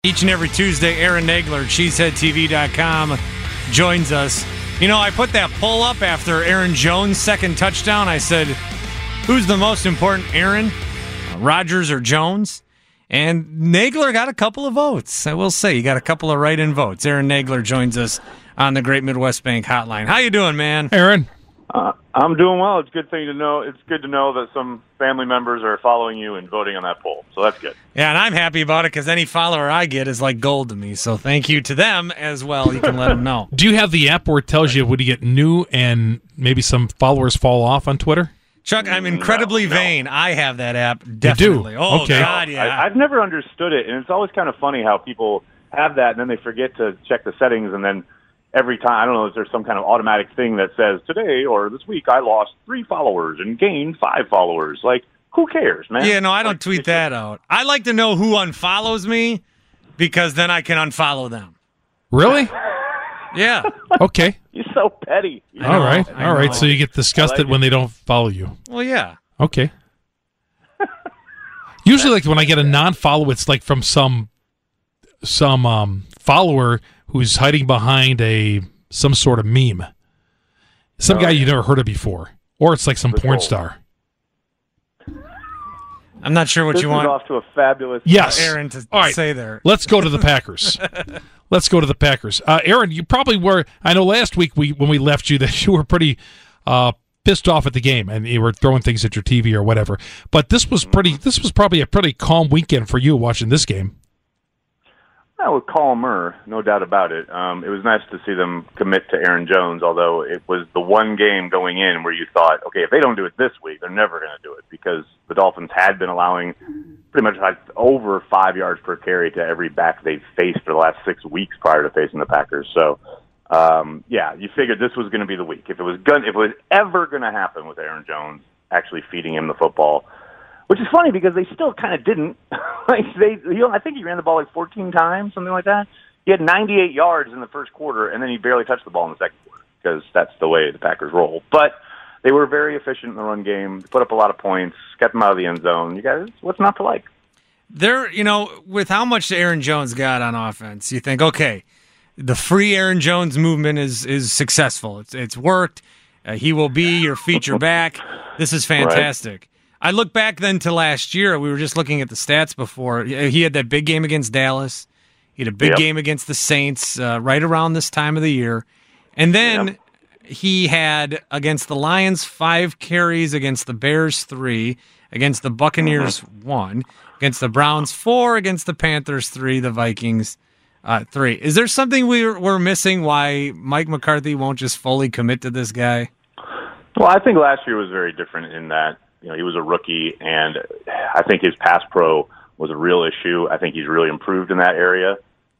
Each and every Tuesday, Aaron Nagler, cheeseheadtv.com, joins us. You know, I put that poll up after Aaron Jones' second touchdown. I said, who's the most important, Aaron, Rodgers or Jones? And Nagler got a couple of votes. I will say, he got a couple of write-in votes. Aaron Nagler joins us on the Great Midwest Bank Hotline. How you doing, man? Aaron? I'm doing well. It's a good thing to know. It's good to know that some family members are following you and voting on that poll. So that's good. Yeah, and I'm happy about it because any follower I get is like gold to me. So thank you to them as well. You can let them know. Do you have the app where it tells you when you get new and maybe some followers fall off on Twitter? Chuck, I'm incredibly vain. I have that app. You Definitely. do? Oh, Okay. God, yeah. I've never understood it, and it's always kind of funny how people have that and then they forget to check the settings, and then every time, I don't know, is there some kind of automatic thing that says, today or this week I lost 3 followers and gained 5 followers? Like, who cares, man? Yeah, no, I don't tweet that out. I like to know who unfollows me because then I can unfollow them. Really? Yeah. Okay. You're so petty. All right. I know. So you get disgusted when they don't follow you. Well, yeah. Okay. Usually, like when I get a non-follow, it's like from some follower who's hiding behind some sort of meme. Some guy you never heard of before. Or it's like some porn star. I'm not sure what This you is want off to a fabulous Yes. Aaron to All right. say there. Let's go to the Packers. Aaron, you probably were, I know last week when we left you that you were pretty pissed off at the game and you were throwing things at your TV or whatever. But this was probably a pretty calm weekend for you watching this game. I was calmer, no doubt about it. It was nice to see them commit to Aaron Jones, although it was the one game going in where you thought, okay, if they don't do it this week, they're never going to do it, because the Dolphins had been allowing pretty much like over 5 yards per carry to every back they've faced for the last 6 weeks prior to facing the Packers. So, yeah, you figured this was going to be the week. If it was ever going to happen with Aaron Jones actually feeding him the football, which is funny because they still kind of didn't. I think he ran the ball like 14 times, something like that. He had 98 yards in the first quarter, and then he barely touched the ball in the second quarter because that's the way the Packers roll. But they were very efficient in the run game, put up a lot of points, kept them out of the end zone. You guys, what's not to like? With how much Aaron Jones got on offense, you think, okay, the free Aaron Jones movement is successful. It's worked. He will be your feature back. This is fantastic. Right. I look back then to last year. We were just looking at the stats before. He had that big game against Dallas. He had a big game against the Saints right around this time of the year. And then he had, against the Lions, 5 carries, against the Bears, 3, against the Buccaneers, 1, against the Browns, 4, against the Panthers, 3, the Vikings, 3. Is there something we're missing why Mike McCarthy won't just fully commit to this guy? Well, I think last year was very different in that, he was a rookie, and I think his pass pro was a real issue. I think he's really improved in that area.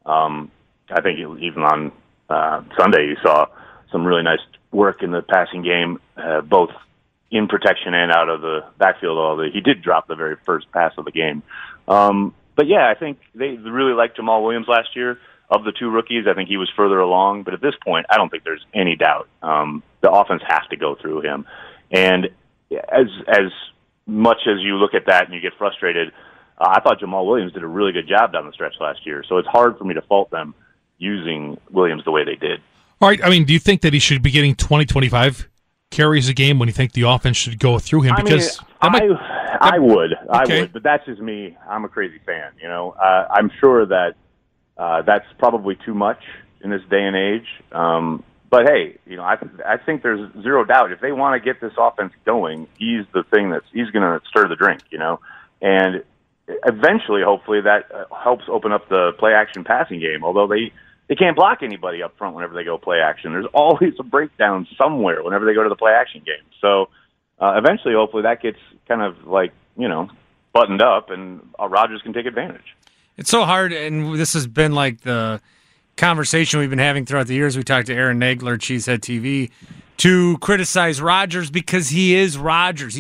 I think even on Sunday you saw some really nice work in the passing game, both in protection and out of the backfield, although he did drop the very first pass of the game. But, yeah, I think they really liked Jamal Williams last year. Of the 2 rookies, I think he was further along. But at this point, I don't think there's any doubt. The offense has to go through him. And as much as you look at that and you get frustrated, I thought Jamal Williams did a really good job down the stretch last year. So it's hard for me to fault them using Williams the way they did. All right. I mean, do you think that he should be getting 25 carries a game when you think the offense should go through him? Because I would, but that's just me. I'm a crazy fan. I'm sure that that's probably too much in this day and age. But hey, I think there's zero doubt if they want to get this offense going, he's the thing he's going to stir the drink, and eventually, hopefully, that helps open up the play action passing game. Although they can't block anybody up front whenever they go play action. There's always a breakdown somewhere whenever they go to the play action game. So eventually, hopefully, that gets kind of buttoned up, and Rodgers can take advantage. It's so hard, and this has been like the conversation we've been having throughout the years. We talked to Aaron Nagler, Cheesehead TV, to criticize Rodgers because he is Rodgers.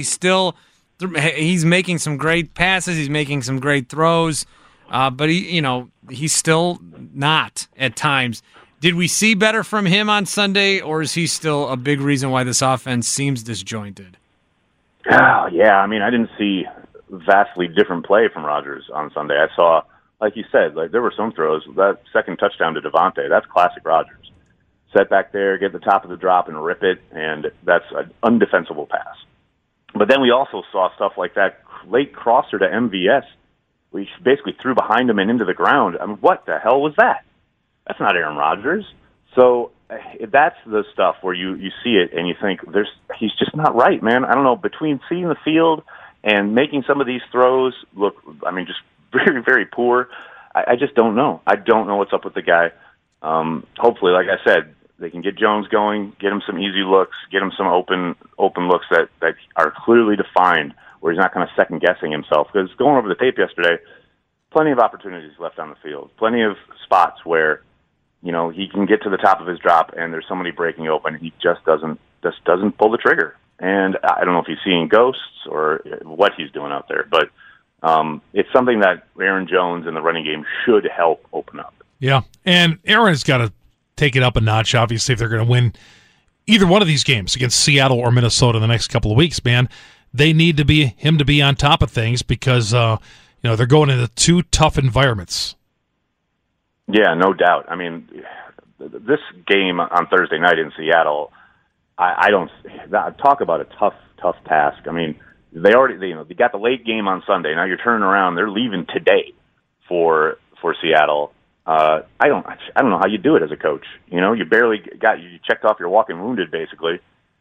He's making some great passes, he's making some great throws, but he's still not at times. Did we see better from him on Sunday, or is he still a big reason why this offense seems disjointed? Oh, yeah. I mean, I didn't see vastly different play from Rodgers on Sunday. I saw like you said, like there were some throws. That second touchdown to Devontae, that's classic Rodgers. Set back there, get the top of the drop and rip it, and that's an undefensible pass. But then we also saw stuff like that late crosser to MVS. We basically threw behind him and into the ground. I mean, what the hell was that? That's not Aaron Rodgers. So that's the stuff where you see it and you think he's just not right, man. I don't know, between seeing the field and making some of these throws look, I mean, just very, very poor. I just don't know. I don't know what's up with the guy. Hopefully, like I said, they can get Jones going, get him some easy looks, get him some open looks that are clearly defined, where he's not kind of second-guessing himself. Because going over the tape yesterday, plenty of opportunities left on the field, plenty of spots where, you know, he can get to the top of his drop and there's somebody breaking open. He just doesn't pull the trigger. And I don't know if he's seeing ghosts or what he's doing out there, but it's something that Aaron Jones in the running game should help open up. Yeah, and Aaron's got to take it up a notch, obviously, if they're going to win either one of these games against Seattle or Minnesota in the next couple of weeks, man. They need him to be on top of things because they're going into two tough environments. Yeah, no doubt. I mean, this game on Thursday night in Seattle, I don't talk about a tough task. I mean, they got the late game on Sunday. Now you're turning around. They're leaving today for Seattle. I don't know how you do it as a coach. You know, you checked off your walking wounded, basically.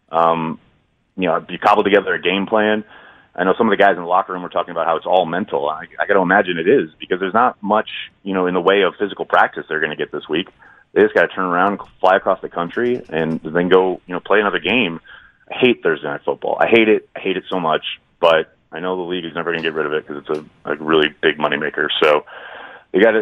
You cobble together a game plan. I know some of the guys in the locker room were talking about how it's all mental. I got to imagine it is, because there's not much, in the way of physical practice they're going to get this week. They just got to turn around, fly across the country, and then go, play another game. I hate Thursday Night Football. I hate it. I hate it so much, but I know the league is never going to get rid of it because it's a really big moneymaker. So they got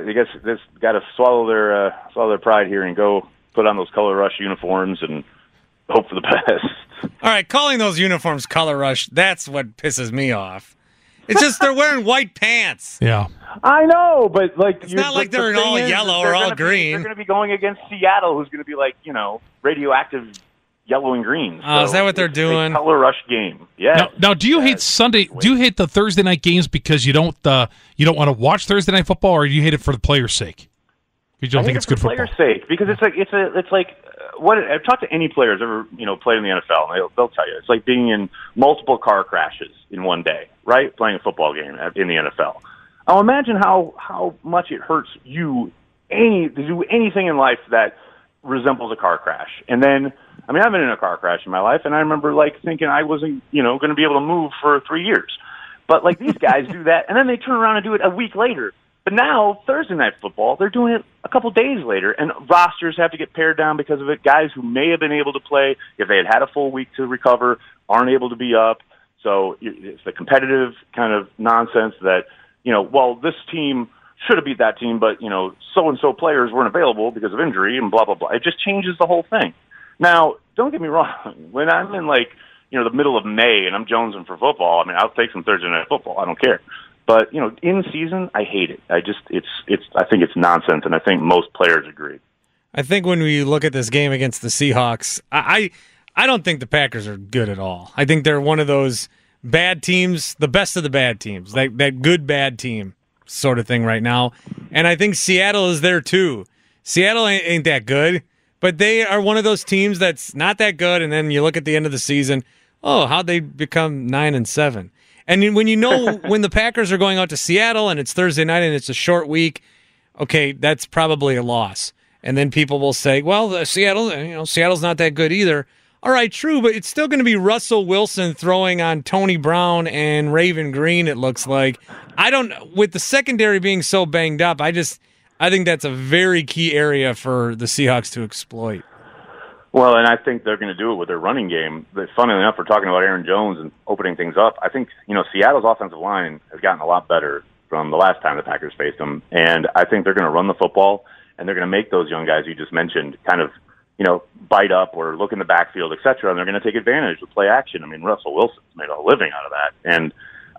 to swallow their pride here and go put on those Color Rush uniforms and hope for the best. All right, calling those uniforms Color Rush, that's what pisses me off. It's just they're wearing white pants. Yeah. I know, but it's not like they're all yellow or all green. They're going to be going against Seattle, who's going to be like, radioactive yellow and green. Oh, is that what they're doing? A Color Rush game. Yeah. Now, do you hate Sunday? Do you hate the Thursday night games because you don't want to watch Thursday Night Football, or do you hate it for the players' sake? You don't think it's good football? For players' sake, because it's like what I've talked to any players ever played in the NFL, and they'll tell you it's like being in multiple car crashes in one day, right? Playing a football game in the NFL. I'll imagine how much it hurts you to do anything in life that resembles a car crash. And then, I mean, I've been in a car crash in my life, and I remember thinking I wasn't going to be able to move for 3 years. But these guys do that, and then they turn around and do it a week later. But now, Thursday Night Football, they're doing it a couple days later, and rosters have to get pared down because of it. Guys who may have been able to play, if they had a full week to recover, aren't able to be up. So it's the competitive kind of nonsense that, this team should have beat that team, but, so-and-so players weren't available because of injury and blah, blah, blah. It just changes the whole thing. Now, don't get me wrong. When I'm in, the middle of May and I'm jonesing for football, I mean, I'll take some Thursday Night Football. I don't care. But, in season, I hate it. I think it's nonsense, and I think most players agree. I think when we look at this game against the Seahawks, I don't think the Packers are good at all. I think they're one of those bad teams, the best of the bad teams, that good bad team sort of thing right now. And I think Seattle is there too. Seattle ain't that good, but they are one of those teams that's not that good, and then you look at the end of the season, how'd they become 9-7? And when when the Packers are going out to Seattle and it's Thursday night and it's a short week, okay, that's probably a loss. And then people will say, well, Seattle's not that good either. All right, true, but it's still going to be Russell Wilson throwing on Tony Brown and Raven Green, it looks like. With the secondary being so banged up, I think that's a very key area for the Seahawks to exploit. Well, and I think they're going to do it with their running game. But funnily enough, we're talking about Aaron Jones and opening things up. I think, Seattle's offensive line has gotten a lot better from the last time the Packers faced them. And I think they're going to run the football, and they're going to make those young guys you just mentioned kind of, bite up or look in the backfield, et cetera, and they're going to take advantage of play action. I mean, Russell Wilson's made a living out of that. And,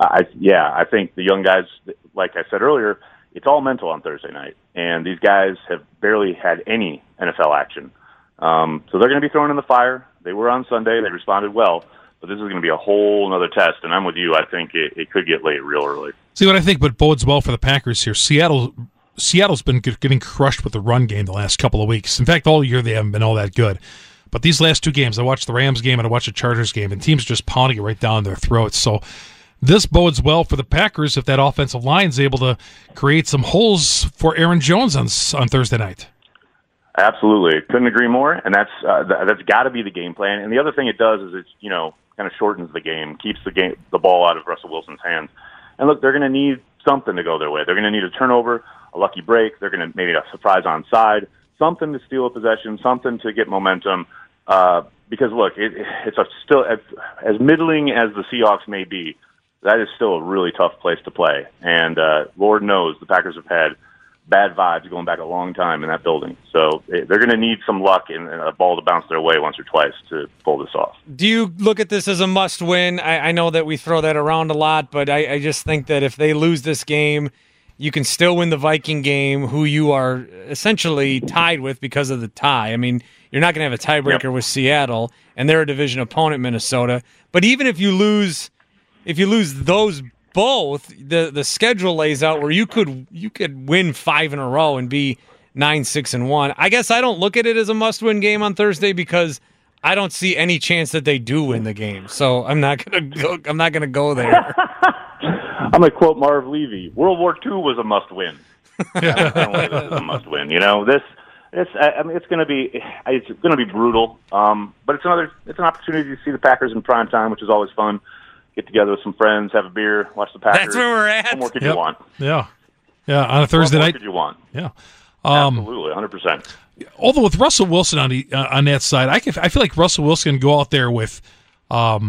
I think the young guys, like I said earlier, it's all mental on Thursday night. And these guys have barely had any NFL action. So they're going to be thrown in the fire. They were on Sunday. They responded well. But this is going to be a whole other test. And I'm with you. I think it could get late real early. See, what I think what bodes well for the Packers here, Seattle Seattle's been getting crushed with the run game the last couple of weeks. In fact, all year they haven't been all that good. But these last two games, I watched the Rams game and I watched the Chargers game, and teams are just pounding it right down their throats. So this bodes well for the Packers if that offensive line is able to create some holes for Aaron Jones on Thursday night. Absolutely. Couldn't agree more. And that's got to be the game plan. And the other thing it does is it's, kind of shortens the game, keeps the ball out of Russell Wilson's hands. And look, they're going to need something to go their way. They're going to need a turnover, a lucky break. They're going to maybe a surprise onside, something to steal a possession, something to get momentum. Because look, it's still as middling as the Seahawks may be, that is still a really tough place to play. And Lord knows the Packers have had bad vibes going back a long time in that building. So they're going to need some luck and a ball to bounce their way once or twice to pull this off. Do you look at this as a must-win? I know that we throw that around a lot, but I just think that if they lose this game, you can still win the Viking game, who you are essentially tied with because of the tie. I mean, you're not going to have a tiebreaker with Seattle, and they're a division opponent, Minnesota. But even if you lose those both, the schedule lays out where you could win 5 in a row and be 9-6-1. I guess I don't look at it as a must-win game on Thursday because I don't see any chance that they do win the game. So I'm not gonna go there. I'm gonna quote Marv Levy: "World War II was a must-win." I don't think this is a must-win. It's gonna be brutal. But it's an opportunity to see the Packers in prime time, which is always fun. Get together with some friends, have a beer, watch the Packers. That's where we're at. What more could you want? Yeah, on a Thursday night. What more could you want? Yeah, absolutely, 100%. Although with Russell Wilson on that side, I feel like Russell Wilson can go out there with, a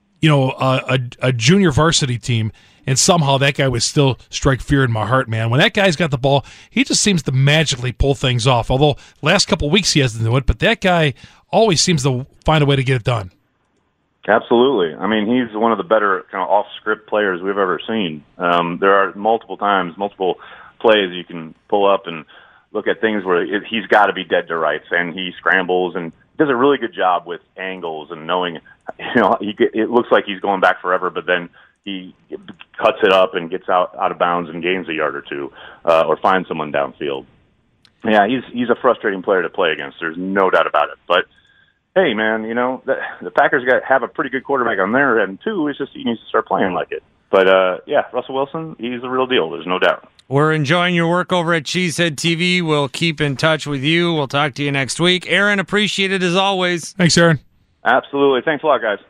junior varsity team, and somehow that guy would still strike fear in my heart, man. When that guy's got the ball, he just seems to magically pull things off. Although last couple of weeks he hasn't done it, but that guy always seems to find a way to get it done. Absolutely. I mean, he's one of the better kind of off-script players we've ever seen. There are multiple plays you can pull up and look at things where he's got to be dead to rights, and he scrambles and does a really good job with angles and knowing, it looks like he's going back forever, but then he cuts it up and gets out of bounds and gains a yard or two, or finds someone downfield. Yeah, he's a frustrating player to play against. There's no doubt about it. But hey, man, the Packers have a pretty good quarterback on their end, too. It's just he needs to start playing like it. But, Russell Wilson, he's the real deal. There's no doubt. We're enjoying your work over at Cheesehead TV. We'll keep in touch with you. We'll talk to you next week. Aaron, appreciate it as always. Thanks, Aaron. Absolutely. Thanks a lot, guys.